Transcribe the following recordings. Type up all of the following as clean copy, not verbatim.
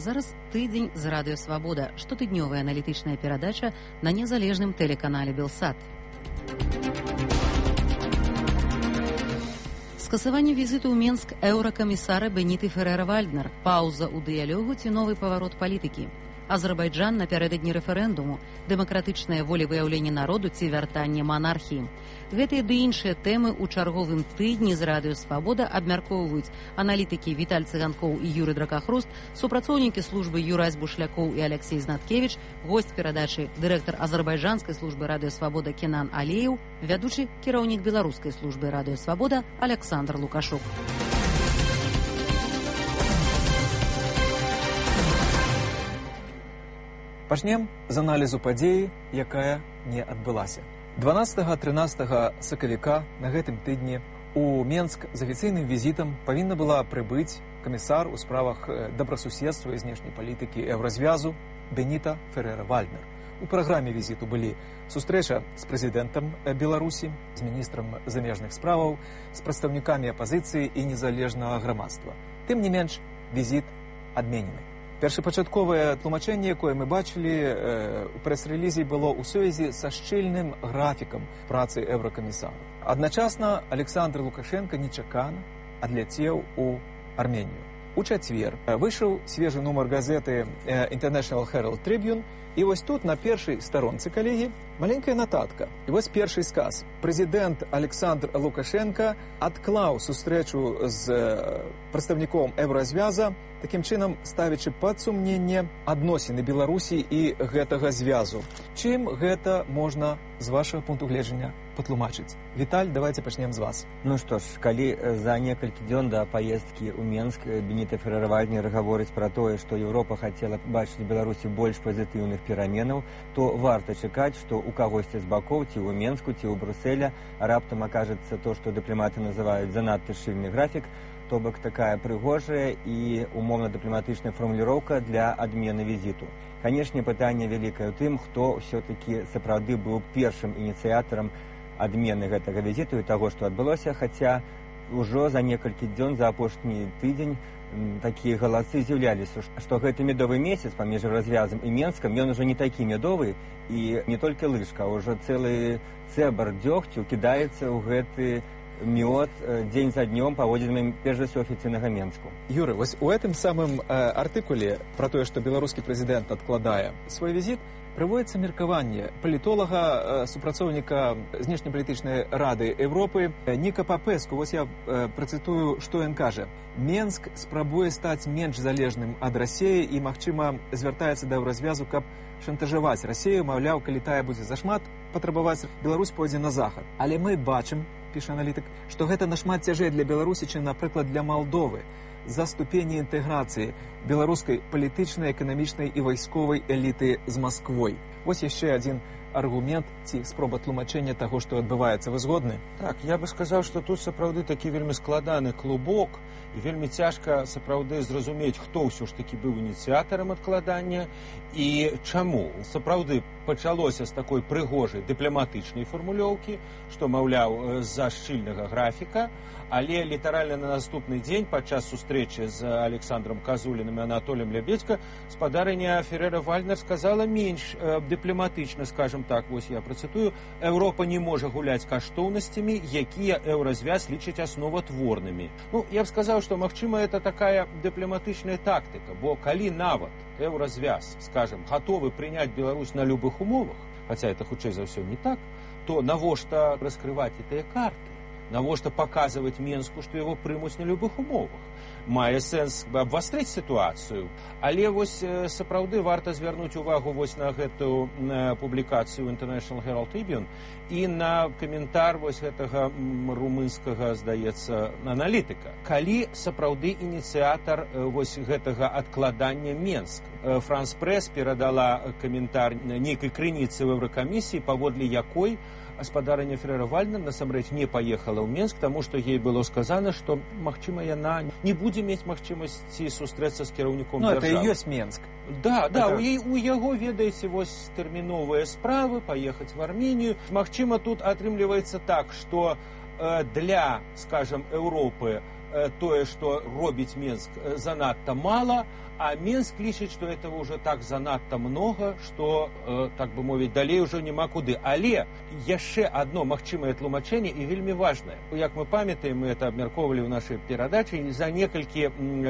зараз тыдзень з радыё Свабода, штотыднёвая аналітычная перадача на незалежным тэлеканале Белсат. Скасаванне візіту ў Менск еўракамісара Беніты Ферера-Вальднер, паўза ў дыялогу ці новы паварот палітыкі. Азербайджан напярэдадні рэферэндуму, дэмакратычнае волевыяўленне народу ці вяртанне монархіі. Гэтыя ды іншыя тэмы ў чарговым тыдні з радыё Свабода абмяркоўваюць аналітыкі Віталь Цыганкоў і Юрый Дракахруст, супрацоўнікі службы Юрась Бушлякоў і Алексей Знаткевич, госць перадачы дырэктар азербайджанскай службы радыё Свабода Кенан Алеев, вядучы кіраўнік беларускай службы радыё Свабода Александр Лукашук. Пачнем з аналізу падзеі, якая не адбылася. 12-13 сакавіка на гэтым тыдні у Менск з афіцыйным візітам павінна была прыбыць камісар у справах добрасуседства і знешняй палітыкі еўразвязу Беніта Ферера-Вальднер. У праграме візіту былі сустрэча з прэзідэнтам Беларусі, з міністрам замежных справаў, з прадстаўнікамі апазіцыі і незалежнага грамадства. Тым не менш, візіт адменены. Першапачатковае тлумачэнне, якое мы бачылі у прэс-рэлізе, было ў сувязі са шчыльным графікам працы еўракамісара. Адначасна Александр Лукашенко нечакана адляцеў у Арменію. У чацвер выйшаў свежы нумар газеты International Herald Tribune, і вось тут на першай старонцы, калегі, маленькая нататка. І вось першы сказ. Прэзідэнт Александр Лукашенко адклаў сустрэчу з прадстаўніком еўразвяза, такім чынам ставячы пад сумненне адносіны Беларусі і гэтага звязу. Чым гэта можна з вашага пункту гледжання патлумачыць? Віталь, давайте пачнем з вас. Ну што ж, калі за некалькі дзён да паездкі ў Менск Беніта Ферера-Вальднер гаворыць пра тое, што Еўропа хацела бачыць у Беларусі больш пазітыўных пераменаў, то варта чакаць, што у кагосьці з бакоў, ці ў Менску, ці ў Брюсселя раптам акажацца то, што дыпламаты называюць занадта шчыльны графік, то бок такая прыгожая і умоўна-дыпламатычная фармуліроўка для адмены візіту. Канешне, пытанне вялікае ў тым, хто ўсё-такі сапраўды быў першым ініцыятарам адмены гэтага візіту і таго, што адбылося, хаця ўжо за некалькі дзён, за апошні тыдзень такія галасы з'яўляліся, што гэты медовы месяц паміж развязам і Менскам, ён ужо не такі медовы, і не толькі лыжка, а ўжо цэлы цэбар дзёгцю кідаецца ў гэты мёд дзень за днём паводзінамі перш за ўсё афіцыйнага Менску. Юры, вось у гэтым самым артыкуле пра тое, што беларускі прэзідэнт адкладае свой візіт, прыводзіцца меркаванне палітолага, супрацоўніка знешнепалітычнай рады Европы Ніка Папеску. Вось я працытую, што ён кажа. Менск спрабуе стаць менш залежным ад Расіі і, магчыма, звяртаецца да еўразвязу, каб шантажаваць Расію, маўляў, калі тая будзе зашмат патрабаваць, Беларусь пойдзе на захад. Але мы бачым, піша аналітык, што гэта нашмат цяжэй для Беларусі, чым, напрыклад, для Малдовы, за ступені інтэграцыі беларускай палітычнай, эканамічнай і вайсковай эліты з Масквой. Вось яшчэ адзін аргумент ці спроба тлумачэння таго, што адбываецца. Вы згодны? Так, я бы сказаў, што тут сапраўды такі вельмі складаны клубок і вельмі цяжка сапраўды зразумець, хто ўсё ж такі быў ініцыятарам адкладання і чаму. Сапраўды пачалося з такой прыгожай дыпламатычнай фармулёўкі, што, маўляў, з-за шчыльнага графіка, але літаральна на наступны дзень падчас сустрэчы з Александром Казуліным і Анатоліем Лябедзька спадарыня Ферера-Вальднер сказала менш дыпламатычна, скажем так, вось я працытую, Еўропа не можа гуляць каштоўнасцямі, якія еўразвяз лічыць асноватворнымі. Ну, я б сказаў, што, магчыма, это такая дыпламатычная тактыка, бо калі нават еўразвяз, скажем, гатовы прыняць Беларусь на любых умовах, хаця это хутчэй за ўсё не так, то навошта раскрываць гэтыя карты? Навошта паказваць Менску, што яго прымуць на любых умовах? Мае сэнс абвастрыць сітуацыю, але вось сапраўды варта звярнуць увагу вось на гэтую публікацыю International Herald Tribune і на каментар вось гэтага румынскага, здаецца, аналітыка. Калі сапраўды ініцыятар вось гэтага адкладання Менск? France Press перадала каментар нейкай крыніцы ў Еўракамісіі, паводле якой спадарыня Ферера-Вальднер насамрэч не паехала ў Менск, таму што ей было сказана, што, магчыма, яна не будзе мець магчымасці сустрэцца з кіраўніком дзяржавы. Ну, это і ёсць Менск. Да, у яго, ведаеце, вось тэрміновыя справы, паехаць в Арменію. Магчыма, тут атрымліваецца так, што для, скажем, Еўропы тое, што робіць Менск, занадта мала, а Менск лічыць, што этого ўжо так занадта многа, што, так бы мовіць, далей ужо няма куды. Але яшчэ адно магчымае тлумачэнне і вельмі важнае. Як мы памятаем, мы это абмяркоўвалі ў нашай перадачы, за некалькі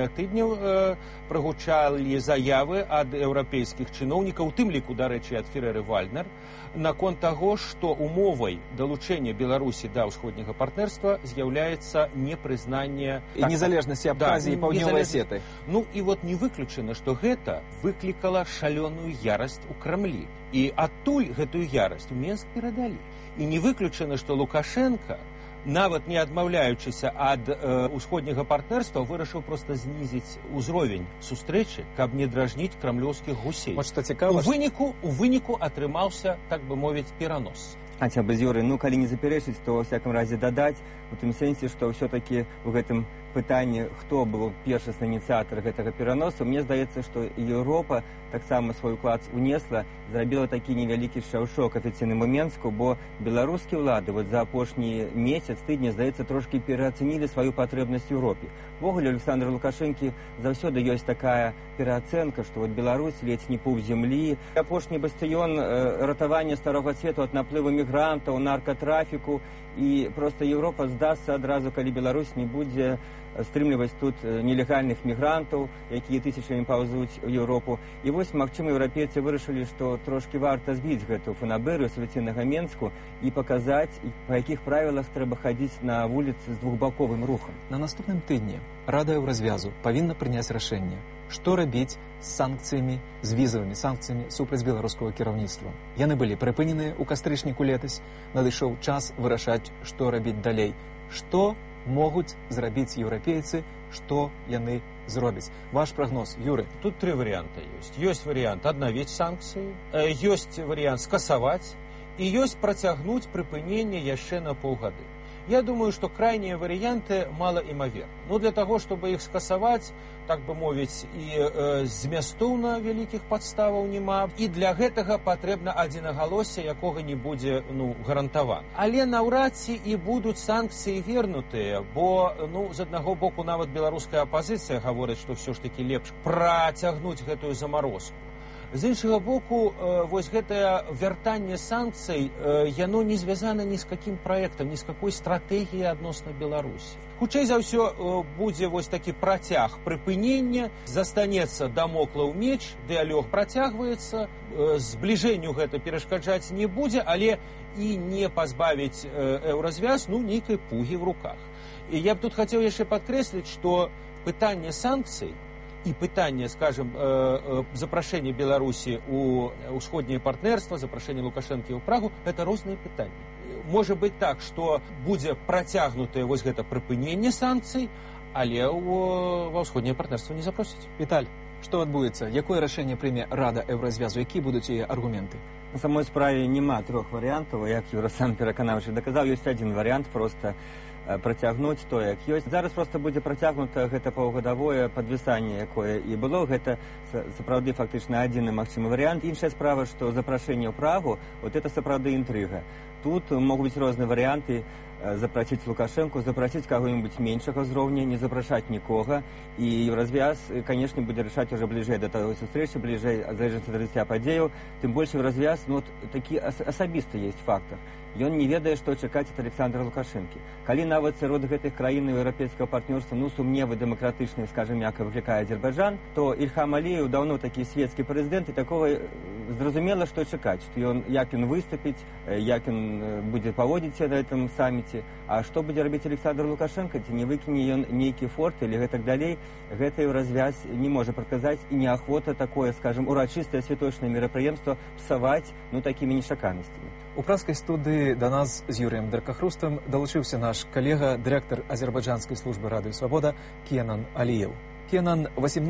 тыдняў прагучалі заявы ад еўрапейскіх чыноўнікаў, у тым ліку, дарэчы, ад Ферэры-Вальднер, наконт таго, што умовай далучэння Беларусі да ўсходняга партнерства з'яўляецца непрызнанне незалежнасці Абхазіі і Паўднёвай Асеты. Ну і вот не выключана, што гэта выклікала шалёную ярасць у Крамлі. І адтуль гэтую ярасць у Менск перадалі. І не выключана, што Лукашенка, нават не адмаўляючыся ад усходняга партнерства, вырашыў проста знізіць узровень сустрэчы, каб не дражніць крамлёўскіх гусей. Вот што цікава, у выніку атрымаўся, так бы мовіць, перанос. Хаця бы, Юрый, калі не заперечыць, то, ва всяком разе, дадаць у тым сэнсе, што ўсё-такі ў гэтым пытанні, хто быў першасны ініцыятар гэтага пераносу, мне здаецца, што Еўропа таксама свой уклад унесла, зрабіла такі невялікі шаўшок афіцыйнаму Менску, бо беларускія ўлады вот за апошні месяц, тыдня, здаецца, трошкі пераацэнілі сваю патрэбнасць Еўропе. Ввогуле, Александра Лукашэнкі заўсёды ёсць такая пераацэнка, што вот Беларусь ледзь не пуп зямлі. Апошні бастыён ратавання старога свету ад наплыву мігрантаў, наркатрафіку, і проста Еўропа здасца адразу, калі Беларусь не будзе стрымліваць тут нелегальных мігрантаў, якія тысячамі паўзуць у Еўропу. І вось, магчыма, еўрапейцы вырашылі, што трошкі варта збіць гэтую фанабэрыю афіцыйнага Менску і паказаць, па якіх правілах трэба хадзіць на вуліцы з двухбаковым рухам. На наступным тыдні Рада Еўразвязу павінна прыняць рашэнне, што рабіць з санкцыямі, з візавымі санкцыямі супраць беларускага кіраўніцтва. Яны былі прыпыненыя ў кастрычніку летась, надышоў час вырашаць, што рабіць далей. Што могуць зрабіць еўрапейцы, што яны зробяць. Ваш прагноз, Юры? Тут тры варыянта ёсць. Ёсць варыянт аднавіць санкцыі, ёсць варыянт скасаваць і ёсць працягнуць прыпыненне яшчэ на паўгады. Я думаю, што крайнія варыянты малаімаверны. Ну, для таго, чтобы іх скасаваць, так бы мовіць, і змястоўна вялікіх падставаў няма, і для гэтага патрэбна адзінагалоссе, якога не будзе, гарантавана. Але наўрад ці і будуць санкцыі вернутыя, бо, з аднаго боку, нават беларуская апазіцыя гаворыць, што ўсё ж такі лепш працягнуць гэтую замарозку. З іншага боку, вось гэтае вяртанне санкцый, яно не звязана ні з какім праектам, ні з какой стратэгіяй адносна Беларусі. Хутчэй за ўсё будзе вось такі працяг прыпынення, застанецца дамоклаў меч, дыялог працягваецца, збліжэнню гэта перашкаджаць не будзе, але і не пазбавіць еўразвяз, нейкай пугі в руках. І я б тут хацеў яшчэ падкрэсліць, што пытанне санкцый і пытанне, скажем, запрашэння Беларусі ў ўсходняе партнерства, запрашэнне Лукашэнкі ў Прагу, гэта розныя пытанні. Можа быць так, што будзе працягнутае вось гэта прыпыненне санкцый, але ва ўсходняе партнерства не запросяць. Віталь, што адбудзецца? Якое рашэнне прыме Рада Еўразвязу? Якія будуць яе аргументы? На самой справе няма трох варыянтаў, як Юра сам пераканаўшы даказаў, ёсць адзін варыянт, проста працягнуць то, як ёсць. Зараз проста будзе працягнута гэта паўгадавое падвісанне, якое і было. Гэта сапраўды фактычна адзіны магчымы варыянт. Іншая справа, што запрашэнне ў Прагу, вот это сапраўды інтрыга. Тут могуць быць розныя варыянты. Запрасіць Лукашэнку, запрасіць каго-нибудь меншага ўзроўня, не запрашаць нікога. І Еўразвяз, канешне, будзе рашаць уже бліжэй да той сустрэчы, бліжэй ад залежнасці ад развіцця падзеяў. Тым больш Еўразвяз, такі асабісты ёсць фактар. Ён не ведае, што чакаць ад Александра Лукашэнкі. Калі нават сярод гэтых краін еўрапейскага партнёрства сумневы дэмакратычныя, скажем, як выклікае Азербайджан, то Ільхам Аліеў даўно такі свецкі прэзідэнт, і такога зразумела, што чакаць, што як ён выступіць, як ён будзе паводзіць на гэтым саміце. А што будзе рабіць Александр Лукашенко, ці не выкіне ён нейкі форт или гэтак далей, гэта Еўразвяз не можа прадказаць, і неахвота такое, скажем, урачыстае святочнае мерапрыемства псаваць такімі нечаканасцямі. У праскай студыі да нас з Юрыем Даркахрустам далучыўся наш калега, дырэктар азербайджанскай службы Рады Свабода Кенан Аліеў. Кенан,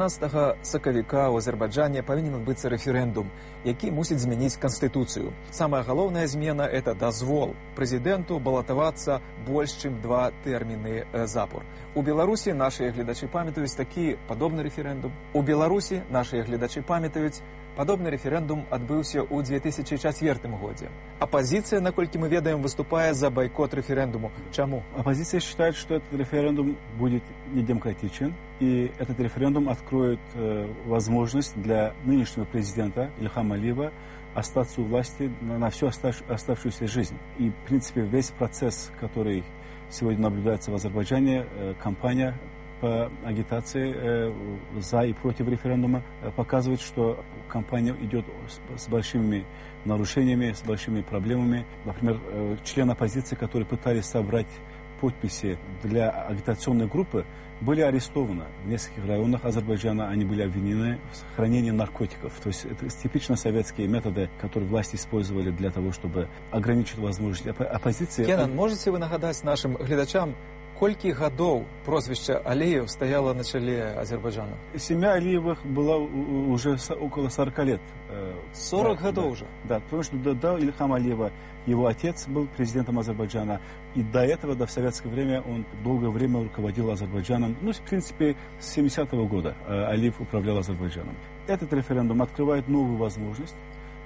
18 сакавіка ў Азербайджане павінен адбыцца рэферэндум, які мусіць змяніць канстытуцыю. Самая галоўная змена – это дазвол прэзідэнту балатавацца больш чым 2 тэрміны запар. У Беларусі нашыя гледачы памятаюць такі падобны рэферэндум. У Беларусі нашыя гледачы памятаюць Падобны рэферэндум адбыўся ў 2004 годзе. Апозиция, наколькі мы ведаем, выступае за бойкот референдуму. Чему? Оппозиция считает, что этот референдум будет недемократичен, и этот референдум откроет возможность для нынешнего президента Ильхама Алиева остаться у власти на всю оставшуюся жизнь. И, в принципе, весь процесс, который сегодня наблюдается в Азербайджане, кампания по агитации за и против референдума, показывает, что кампания идет с большими нарушениями, с большими проблемами. Например, члены оппозиции, которые пытались собрать подписи для агитационной группы, были арестованы в нескольких районах Азербайджана. Они были обвинены в хранении наркотиков. То есть это типично советские методы, которые власти использовали для того, чтобы ограничить возможность оппозиции. Кенан, можете вы нагадать нашим глядачам, колькі гадоў прозвище Алиев стояло на челе Азербайджана? Семья Алиевых была уже около 40 лет. 40 годов да, уже? Да, потому что до Ильхама Алиева его отец был президентом Азербайджана. И до этого, в советское время, он долгое время руководил Азербайджаном. Ну, в принципе, с 70-го года Алиев управлял Азербайджаном. Этот референдум открывает новую возможность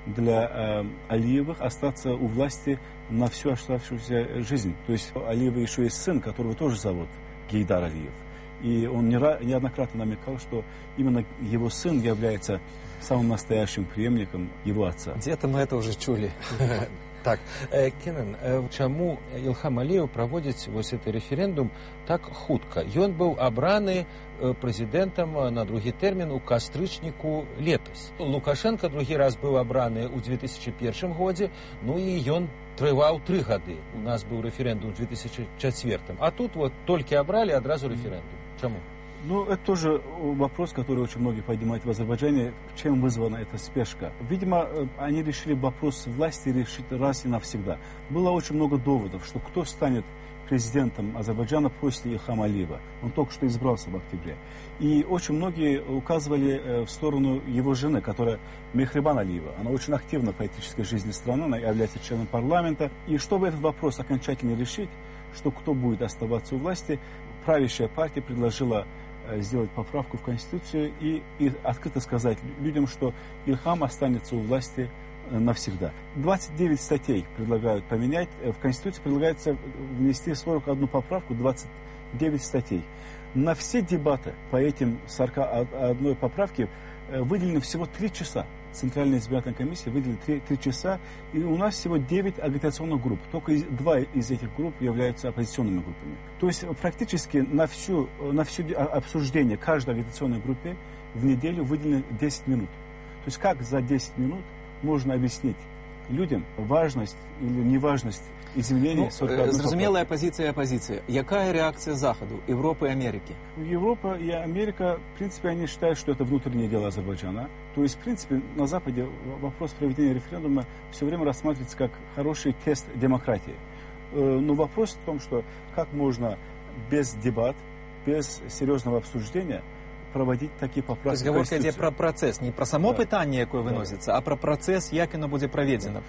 для Алиевых остаться у власти на всю оставшуюся жизнь. То есть у Алиева еще есть сын, которого тоже зовут Гейдар Алиев. И он неоднократно намекал, что именно его сын является самым настоящим преемником его отца. Где-то мы это уже чули. Так, Кенан, чаму Ильхам Алиев праводзіць вось гэты рэферэндум так хутка? Ён быў абраны прэзідэнтам на другі тэрмін у кастрычніку летась. Лукашенко другі раз быў абраны ў 2001 годзе, ну і ён трываў 3 гады. У нас быў рэферэндум у 2004. А тут вот толькі абралі адразу рэферэндум. Чаму? Ну, это тоже вопрос, который очень многие поднимают в Азербайджане. Чем вызвана эта спешка? Видимо, они решили вопрос власти решить раз и навсегда. Было очень много доводов, что кто станет президентом Азербайджана после Ильхама Алиева. Он только что избрался в октябре. И очень многие указывали в сторону его жены, которая Мехрибан Алиева. Она очень активна в политической жизни страны, она является членом парламента. И чтобы этот вопрос окончательно решить, что кто будет оставаться у власти, правящая партия предложила сделать поправку в Конституцию и открыто сказать людям, что Ильхам останется у власти навсегда. 29 статей предлагают поменять. В Конституции предлагается внести 41 поправку, 29 статей. На все дебаты по этим 41 поправке выделено всего 3 часа. Центральная избирательная комиссия выделила 3 часа, и у нас всего 9 агитационных групп. Только 2 из этих групп являются оппозиционными группами. То есть практически на все обсуждение каждой агитационной группе в неделю выделено 10 минут. То есть как за 10 минут можно объяснить людям важность или неважность изменений? Зразумелая оппозиция. Якая реакция Заходу, Европы и Америки? Европа и Америка, в принципе, они считают, что это внутреннее дело Азербайджана. То есть, в принципе, на Западе вопрос проведения референдума все время рассматривается как хороший тест демократии. Но вопрос в том, что как можно без дебат, без серьезного обсуждения проводить такие поправки. То есть говорка идет про процесс, не про само питание, якое выносится, а про процесс, як оно будет проведено.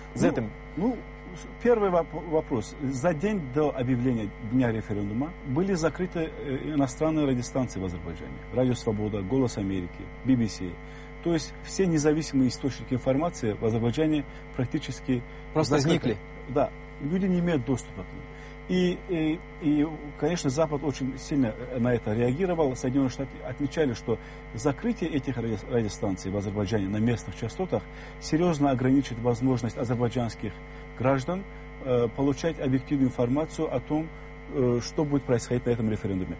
Первый вопрос. За день до объявления дня референдума были закрыты иностранные радиостанции в Азербайджане. Радио Свобода, Голос Америки, BBC. То есть все независимые источники информации в Азербайджане практически просто возникли. Да, люди не имеют доступа к ним. И, конечно, Запад очень сильно на это реагировал. Соединенные Штаты отмечали, что закрытие этих радиостанций в Азербайджане на местных частотах серьезно ограничит возможность азербайджанских граждан получать объективную информацию о том, что будет происходить на этом референдуме.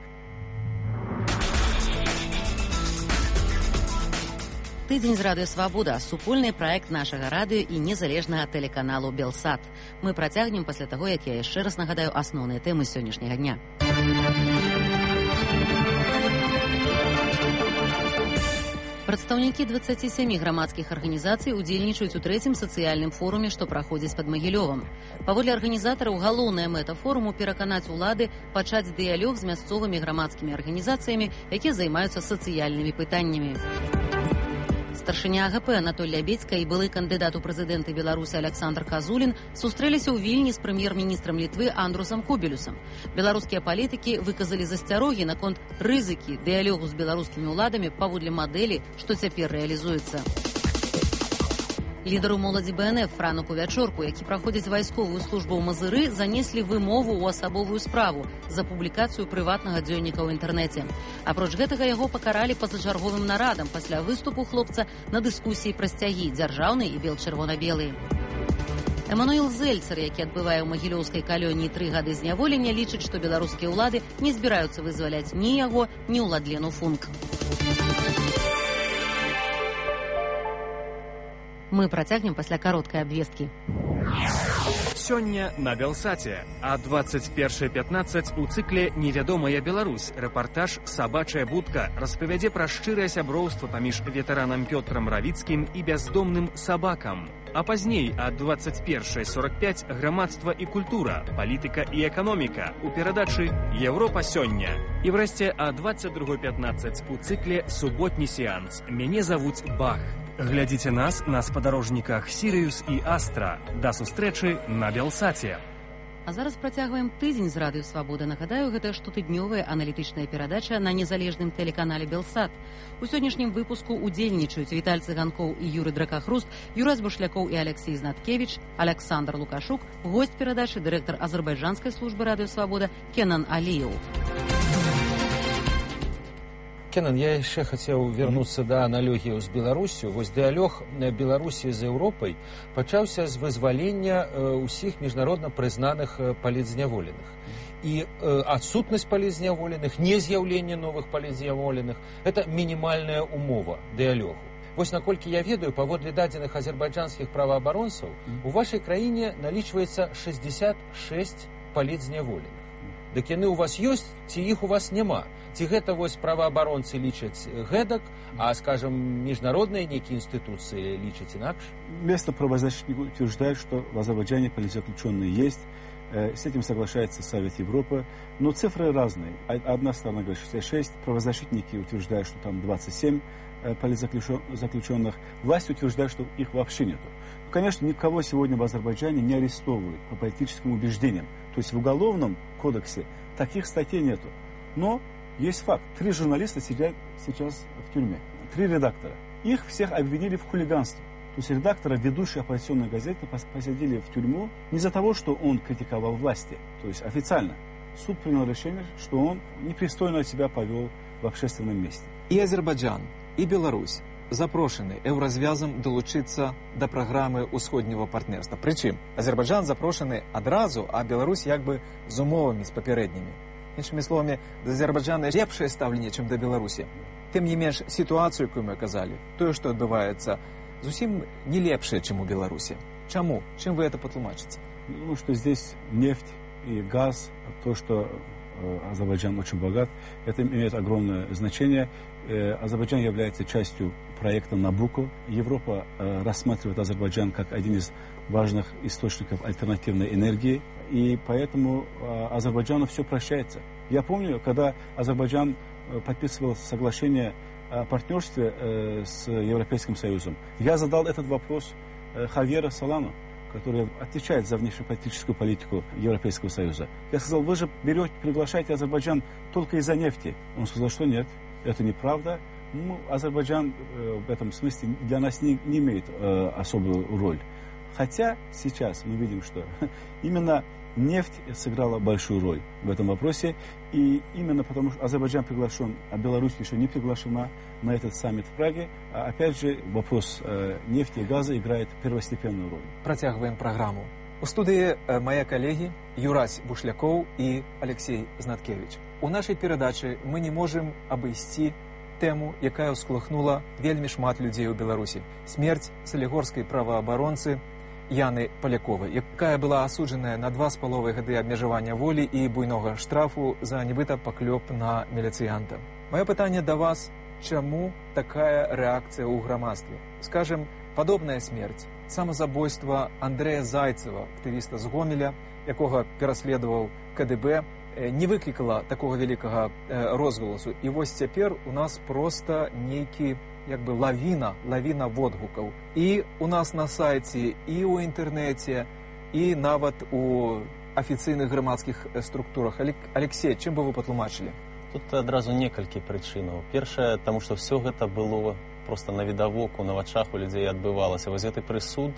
Тыдзень з радыё Свабода, супольны праект нашага радыё і незалежнага тэлеканалу Белсат. Мы працягнем пасля таго, як я яшчэ раз нагадаю асноўныя тэмы сённяшняга дня. Прадстаўнікі 27 грамадскіх арганізацый удзельнічаюць у 3-м сацыяльным форуме, што праходзіць пад Магілёвам. Паводле арганізатараў, галоўная мэта форуму пераканаць улады пачаць дыялог з мясцовымі грамадскімі арганізацыямі, якія займаюцца сацыяльнымі пытаннямі. Старшыня АГП Анатоль Лябедзька і былы кандыдат у прэзідэнты Беларусі Александр Казулін сустрэліся ў Вільні з прэм'ер-міністрам Літвы Андрусам Кубелюсам. Беларускія палітыкі выказалі засцярогі наконт рызыкі дыялогу з беларускімі ўладамі паводле мадэлі, што цяпер рэалізуецца. Лідару моладзі БНФ Франуку Вячорку, які праходзяць вайсковую службу ў Мазыры, занеслі вымову ў асабовую справу за публікацыю прыватнага дзённіка ў інтэрнэце. Апроч гэтага яго пакаралі пазачарговым нарадам пасля выступу хлопца на дыскусіі пра сцягі дзяржаўныя і бел-чырвона-белыя. Эмануэл Зельцер, які адбывае ў магілёўскай калоніі 3 гады зняволення, лічыць, што беларускія ўлады не збіраюцца вызваляць ні яго, ні ўладлену Функ. Мы працягнем пасля кароткай абвесткі. Сёння на Белсаце а 21:15 у цыкле «Невядомая Беларусь» рэпартаж «Сабачая будка» распавядзе пра шчырае сяброўства паміж ветэранам Пётрам Равіцкім і бяздомным сабакам. А пазней а 21:45 «Грамадства і культура, палітыка і эканоміка» у перадачы «Европа сёння». І врэшце а 22:15 у цыкле «Суботні сеанс». Мяне завуць Бах. Глядзіце нас на спадарожніках «Сірыюс» і «Астра». Да сустрэчы на Белсаце. А зараз працягваем тыдзень з радыё Свабода. Нагадаю, гэта штотыднёвая аналітычная перадача на незалежным тэлеканале Белсат. У сённяшнім выпуску удзельнічаюць Віталь Цыганкоў і Юрый Дракахруст, Юрась Бушлякоў і Алексей Знаткевич, Александр Лукашук, госць перадачы дырэктар азербайджанскай службы радыё Свабода Кенан Аліеў. Кенан, я яшчэ хацеў вярнуцца да аналогіяў з Беларусю. Вось дыялог Беларусі з Еўропай пачаўся з вызвалення ўсіх міжнародна прызнаных палітзняволеных. І адсутнасць палітзняволеных, не з'яўленне новых палітзняволеных – гэта мінімальная умова дыялогу. Вось наколькі я ведаю, паводле дадзеных азербайджанскіх праваабаронцаў, у вашай краіне налічваецца 66 палітзняволеных. Дык яны ў вас ёсць, ці іх у вас няма? Ці гэта вось праваабаронцы лічаць гэтак, а, скажем, міжнародныя нейкія институции лічаць инакш? Местные правозащитники утверждают, что в Азербайджане политзаключенные есть. С этим соглашается Совет Европы. Но цифры разные. Одна сторона говорит 66, правозащитники утверждают, что там 27 политзаключенных. Власть утверждает, что их вообще нету. Конечно, никого сегодня в Азербайджане не арестовывают по политическим убеждениям. То есть в Уголовном кодексе таких статей нету. Но есть факт. 3 журналиста сидят сейчас в тюрьме. 3 редактора. Их всех обвинили в хулиганстве. То есть редактора ведущей оппозиционной газеты посадили в тюрьму не из-за того, что он критиковал власти. То есть официально. Суд принял решение, что он непристойно себя повел в общественном месте. И Азербайджан, и Беларусь запрошены еўразвязам долучиться до программы усходнего партнерства. Причем Азербайджан запрошены адразу, а Беларусь як бы з умовами, з папярэднімі. Іншымі словамі, да Азербайджана лепшае стаўленне, чым да Беларусі. Тым не менш, сітуацыю, якую мы казалі, тое, што адбываецца, зусім не лепшае, чым у Беларусі. Чаму? Чым вы это патлумачыце? Ну, что здесь нефть и газ, то, что Азербайджан очень богат, это имеет огромное значение. Азербайджан является частью проекта «Набуко». Европа рассматривает Азербайджан как один из важных источников альтернативной энергии, и поэтому Азербайджану все прощается. Я помню, когда Азербайджан подписывал соглашение о партнерстве с Европейским Союзом, я задал этот вопрос Хавьеру Солану, который отвечает за внешнеполитическую политику Европейского Союза. Я сказал, вы же приглашаете Азербайджан только из-за нефти. Он сказал, что нет, это неправда. Ну, Азербайджан в этом смысле для нас не имеет особую роль. Хотя сейчас мы видим, что именно нефть сыграла большую роль в этом вопросе. И именно потому, что Азербайджан приглашен, а Беларусь еще не приглашена на этот саммит в Праге, опять же, вопрос нефти и газа играет первостепенную роль. Протягиваем программу. У студии мои коллеги Юрась Бушлякоў и Алексей Знаткевич. У нашей передачи мы не можем обойти тему, якая ўскалыхнула вельмі шмат людзей у Беларусі. Смерць салігорскай праваабаронцы Яны Паляковай, якая была асуджаная на 2,5 гады абмежавання волі і буйнога штрафу за нібыта паклёп на міліцыянта. Маё пытанне да вас, чаму такая рэакцыя ў грамадстве? Скажем, падобная смерць, самазабойства Андрэя Зайцева, актывіста з Гомеля, якога пераследаваў КДБ, не выклікала такого вялікага розгаласу. І вось цяпер у нас проста нейкі як бы лавіна водгукаў. І у нас на сайце, і ў інтэрнэце, і нават у афіцыйных грамадскіх структурах. Алексей, чым бы вы патлумачылі? Тут адразу некалькі прычынаў. Першае, таму што все гэта было просто навідавоку, на вачах у людзей адбывалася. Вось гэты прысуд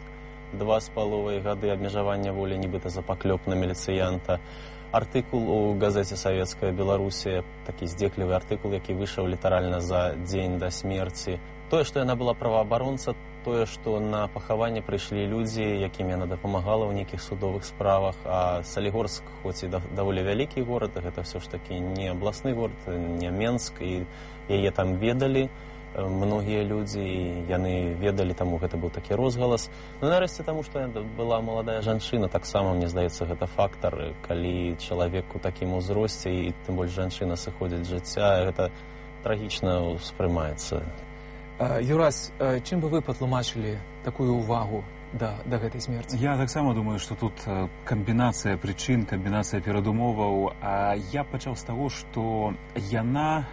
2,5 гады абмежавання волі нібыта за паклёп на міліцыянта. Артыкул у газеце «Савецкая Беларусія», такі здзеклівы артыкул, які выйшаў літаральна за дзень да смерці. Тое, што яна была праваабаронца, тое, што на пахаванне прыйшлі людзі, якім яна дапамагала ў нейкіх судовых справах, а Салігорск, хоць і даволі вялікі горад, гэта ўсё ж такі не абласны горад, не Менск, і яе там ведалі многія людзі, і яны ведалі, таму гэта быў такі розгалас. Ну, нарэшце, таму, што была маладая жанчына, таксама, мне здаецца, гэта фактар, калі чалавек у такім узросце, і тым больш жанчына сыходзіць з жыцця, гэта трагічна ўспрымаецца. Юрась, чым бы вы патлумачылі такую ўвагу да гэтай смерці? Я таксама думаю, што тут камбінацыя прычын, камбінацыя перадумоваў. Я пачаў з таго, што Яна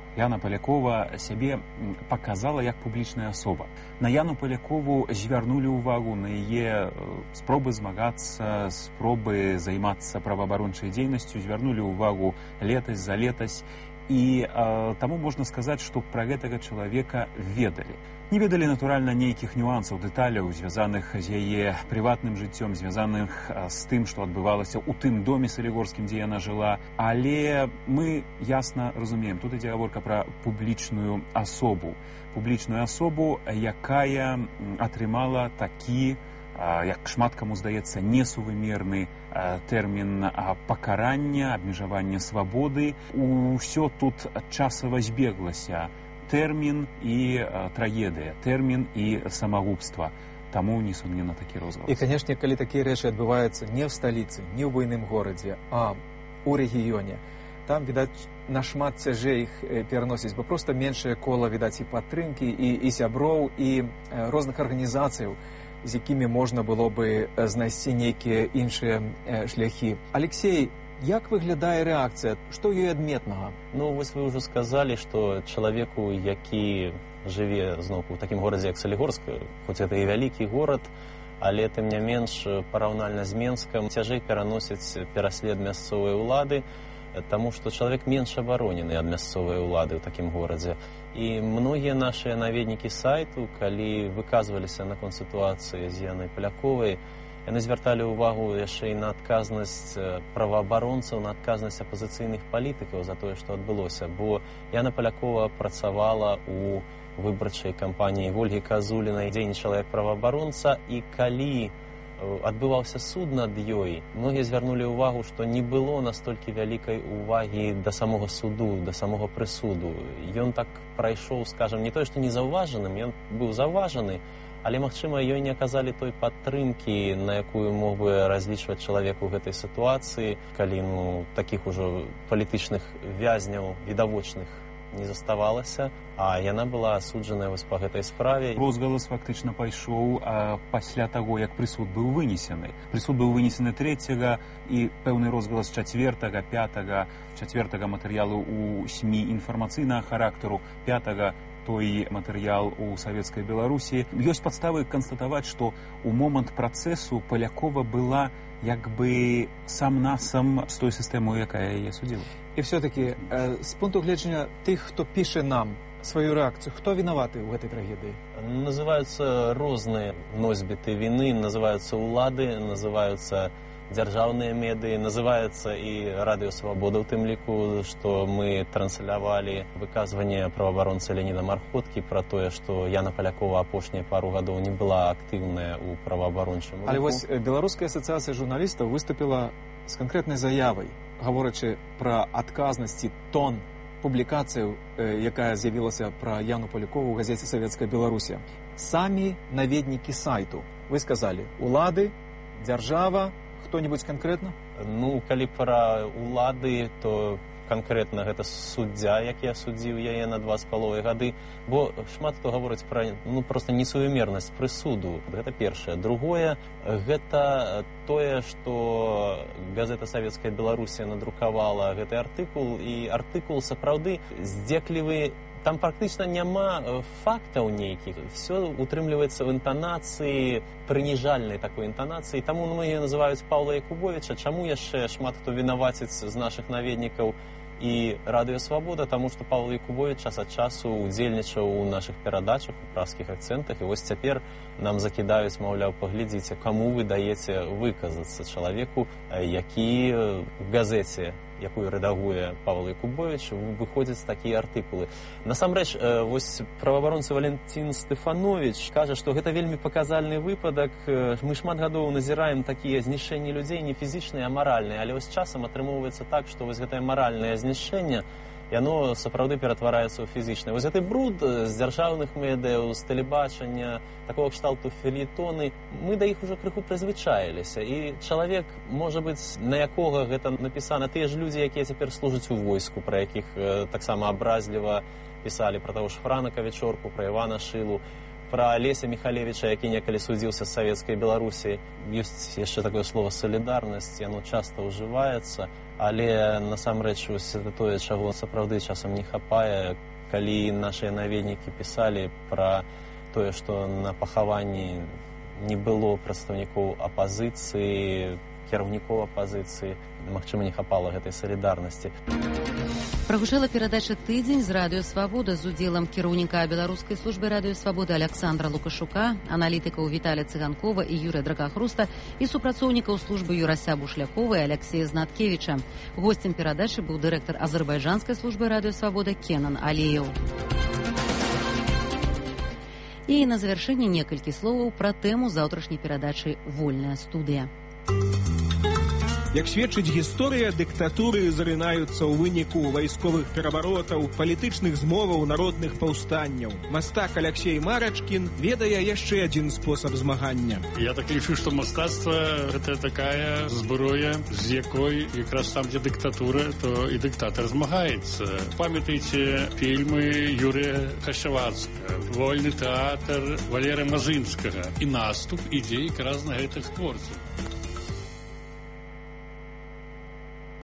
Палякова сябе паказала як публічная асоба. На Яну Палякову звярнулі ўвагу, на яе спробы змагацца, спробы займацца праваабарончай дзейнасцю, звярнулі ўвагу летась за летась. І таму можна сказаць, што пра гэтага чалавека ведалі. Не ведалі, натуральна, нейкіх нюансаў, дэталяў, звязаных з яе прыватным жыццём, звязаных з тым, што адбывалася ў тым доме салігорскім, дзе яна жыла. Але мы ясна разумеем, тут ідзе гаворка пра публічную асобу. Публічную асобу, якая атрымала такі, як шмат каму здаецца, несувымерны тэрмін пакарання, абмежавання свабоды. Усё тут часава збеглася. Тэрмін і трагедыя, тэрмін і самагубства. Таму несумненна такі розгалас. І, канешне, калі такія рэчы адбываюцца не ў сталіцы, не ў буйным горадзе, а ў рэгіёне, там, відаць, нашмат цяжэй іх пераносіць, бо проста меншае кола, відаць, і падтрымкі, і сяброў, і розных арганізацыяў, з якімі можна было бы знайсці нейкія іншыя шляхі. Алексей, як выглядае рэакцыя? Што ёй адметнага? Ну, вось вы ўжо сказалі, што чалавеку, які жыве зноўку ў такім горадзе, як Салігорск, хоць гэта і вялікі горад, але тым не менш, параўнальна з Менскам, цяжэй пераносіць пераслед мясцовай улады, таму што чалавек менш абаронены ад мясцовай улады ў такім горадзе. І многія нашыя наведнікі сайту, калі выказваліся наконт сітуацыі з Янай Паляковай, яны звярталі ўвагу яшчэ і на адказнасць праваабаронцаў, на адказнасць апазіцыйных палітыкаў за тое, што адбылося. Бо Яна Палякова працавала ў выбарчай кампаніі Вольгі Казулінай, дзейнічала як праваабаронца, і калі адбываўся суд над ёй, многія звярнулі ўвагу, што не было настолькі вялікай увагі да самога суду, да самога прысуду. Ён так прайшоў, скажам, не тое, што незаўважаным, ён быў заўважаны, але, магчыма, ёй не аказалі той падтрымкі, на якую мог бы разлічваць чалавек у гэтай сітуацыі, калі такіх ужо палітычных вязняў відавочных не заставалася, а яна была асуджаная вось па гэтай справе. Розгалас фактычна пайшоў пасля таго, як прысуд быў вынесены. Прысуд быў вынесены 3-го, і пэўны розгалас 4-го, 5-го, 4-го матэрыялу ў СМІ інфармацыйнага характару, 5-го той матэрыял у Савецкай Беларусі. Ёсць падставы канстатаваць, што ў момант працэсу Палякова была як бы сам-насам з той сістэмой, якая яе судзіла. І все-таки, з пункту гледжання тых, хто піша нам сваю рэакцыю, хто вінаваты ў гэтай трагедыі? Называюцца розныя носьбіты віны, называюцца ўлады, называюцца дзяржаўныя медыі, называецца і Радыё Свабода, у тым ліку, што мы транслявалі выказванне праваабаронцы Леаніда Мархоткі пра тое, што Яна Палякова апошнія пару гадоў не была актыўная ў праваабарончым руху. Але вось Беларуская асацыяцыя журналістаў выступіла з канкрэтнай заявай, гаворачы пра адказнасці тон публікацыяў, якая з'явілася пра Яну Палякову ў газеце «Савецкая Беларусія». Самі наведнікі сайту, вы сказалі, улады, дзяржава, хто-нибудь конкретно? Ну, калі пра улады, то канкрэтна гэта суддзя, які асудзіў яе на 2,5 гады, бо шмат хто гаворыць пра проста несувымернасць прысуду. Гэта першае. Другое, гэта тое, што газета «Савецкая Беларусія» надрукавала гэты артыкул, і артыкул сапраўды здзеклівы. Там практычна няма фактаў нейкіх. Все утрымліваецца в інтанацыі, прыніжальнай такой інтанацыі. Таму многія называюць Паўла Якубовіча. Чаму яшчэ шмат хто вінаваціць з нашых наведнікаў і Радыё Свабода, таму што Павел Якубович час ад часу удзельнічаў у нашых перадачах, у пражскіх акцэнтах, і вось цяпер нам закідаюць, маўляў, паглядзіце, каму вы даеце выказацца чалавеку, які в газеце, якую рэдагуе Павел Якубович, выходзяць такія артыкулы. Насамрэч, вось праваабаронца Валентин Стефанович кажа, што гэта вельмі паказальны выпадак. Мы шмат гадоў назіраем такія знішчэнні людзей не фізічныя, а маральныя, але вось часам атрымоўваецца так, што вось гэтае маральнае знішчэнне, яно сапраўды ператвараецца ў фізічнае. Вось гэты бруд з дзяржаўных медыяў, з тэлебачання, такого кшталту фельетоны, мы да іх ужо крыху прызвычаіліся. І чалавек, можа быць, на якога гэта напісана, тыя ж людзі, якія цяпер служаць у войску, пра якіх таксама абразліва пісалі, пра таго ж Франака Вечорку, пра Івана Шылу, пра Алеся Міхалевіча, які некалі судзіўся з савецкай Беларусі. Ёсць яшчэ такое слово «салідарнасць», яно часта ўжываецца, але насамрэч гэта тое, чаго сапраўды часам не хапае. Калі нашыя наведнікі пісалі пра тое, што на пахаванні не было прадстаўнікоў апазіцыі, кіраўнікоў апазіцыі, магчыма, не хапала гэтай салідарнасці. Прагучала перадача «Тыдзень» з Радыё Свабода з удзелам кіраўніка беларускай службы Радыё Свабода Александра Лукашука, аналітыкаў Віталя Цыганкова і Юрыя Дракахруста і супрацоўнікаў службы Юрася Бушлякова і Алексея Знаткевіча. Госцем перадачы быў дырэктар азербайджанскай службы Радыё Свабода Кенан Алеев. І на завяршэнне некалькі словаў пра тэму заўтрашняй перадачы «Вольная студыя». Як сведчыць гісторыя, дыктатуры зарынаюцца ў выніку вайсковых пераваротаў, палітычных змоваў, народных паўстанняў. Мастак Алексей Марачкін ведае яшчэ адзін спосаб змагання. Я так лічу, што мастацтва – гэта такая зброя, з якой якраз там, дзе дыктатура, то і дыктатар змагаецца. Памятайце фільмы Юрія Хашавацкага, вольны тэатр Валерыя Мазынскага. І наступ ідзе якраз на гэтых творцаў.